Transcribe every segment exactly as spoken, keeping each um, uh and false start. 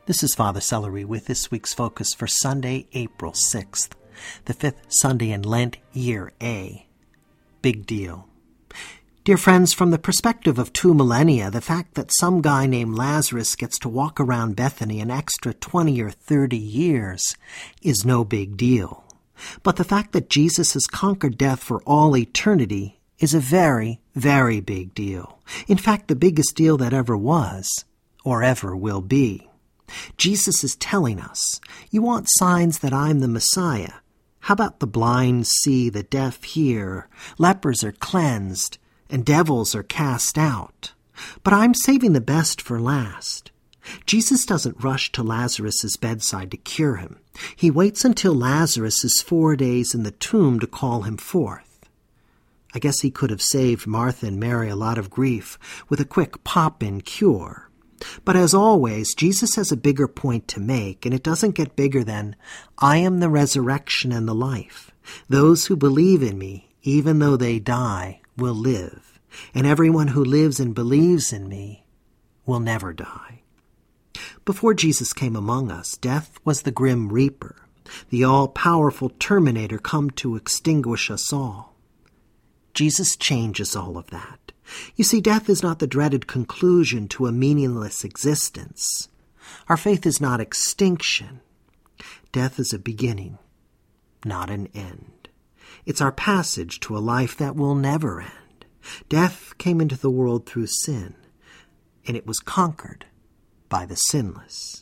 This is Father Celery with this week's focus for Sunday, April sixth, the fifth Sunday in Lent, Year A. Big deal. Dear friends, from the perspective of two millennia, the fact that some guy named Lazarus gets to walk around Bethany an extra twenty or thirty years is no big deal. But the fact that Jesus has conquered death for all eternity is a very, very big deal. In fact, the biggest deal that ever was, or ever will be. Jesus is telling us, you want signs that I'm the Messiah. How about the blind see, the deaf hear, lepers are cleansed, and devils are cast out? But I'm saving the best for last. Jesus doesn't rush to Lazarus' bedside to cure him. He waits until Lazarus is four days in the tomb to call him forth. I guess he could have saved Martha and Mary a lot of grief with a quick pop-in cure. But as always, Jesus has a bigger point to make, and it doesn't get bigger than, I am the resurrection and the life. Those who believe in me, even though they die, will live. And everyone who lives and believes in me will never die. Before Jesus came among us, death was the grim reaper, the all-powerful terminator come to extinguish us all. Jesus changes all of that. You see, death is not the dreaded conclusion to a meaningless existence. Our faith is not extinction. Death is a beginning, not an end. It's our passage to a life that will never end. Death came into the world through sin, and it was conquered by the sinless.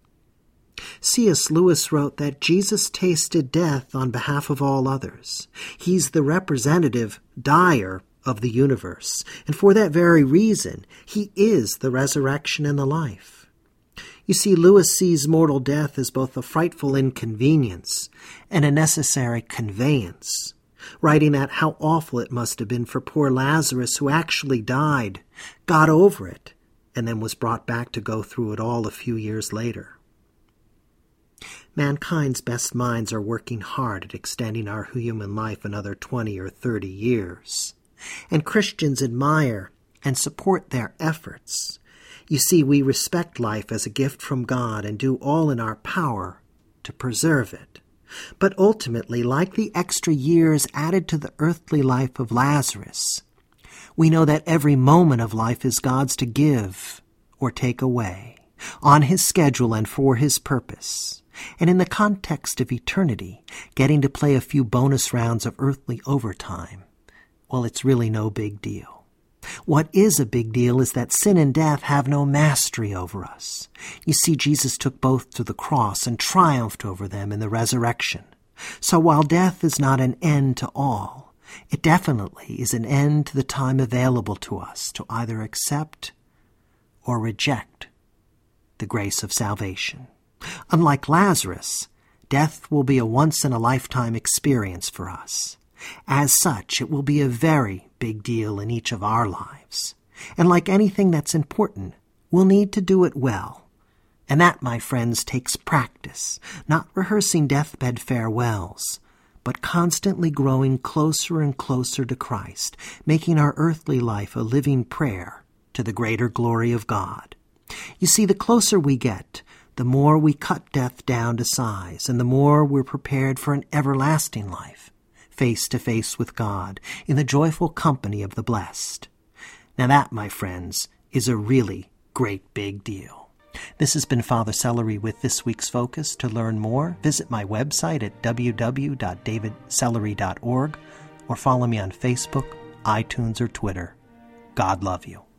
C S Lewis wrote that Jesus tasted death on behalf of all others. He's the representative dyer of the universe, and for that very reason, he is the resurrection and the life. You see, Lewis sees mortal death as both a frightful inconvenience and a necessary conveyance, writing that how awful it must have been for poor Lazarus, who actually died, got over it, and then was brought back to go through it all a few years later. Mankind's best minds are working hard at extending our human life another twenty or thirty years. And Christians admire and support their efforts. You see, we respect life as a gift from God and do all in our power to preserve it. But ultimately, like the extra years added to the earthly life of Lazarus, we know that every moment of life is God's to give or take away, on His schedule and for His purpose. And in the context of eternity, getting to play a few bonus rounds of earthly overtime, well, it's really no big deal. What is a big deal is that sin and death have no mastery over us. You see, Jesus took both to the cross and triumphed over them in the resurrection. So while death is not an end to all, it definitely is an end to the time available to us to either accept or reject the grace of salvation. Unlike Lazarus, death will be a once-in-a-lifetime experience for us. As such, it will be a very big deal in each of our lives. And like anything that's important, we'll need to do it well. And that, my friends, takes practice, not rehearsing deathbed farewells, but constantly growing closer and closer to Christ, making our earthly life a living prayer to the greater glory of God. You see, the closer we get, the more we cut death down to size, and the more we're prepared for an everlasting life, face to face with God, in the joyful company of the blessed. Now that, my friends, is a really great big deal. This has been Father Celery with this week's focus. To learn more, visit my website at w w w dot david celery dot org or follow me on Facebook, iTunes, or Twitter. God love you.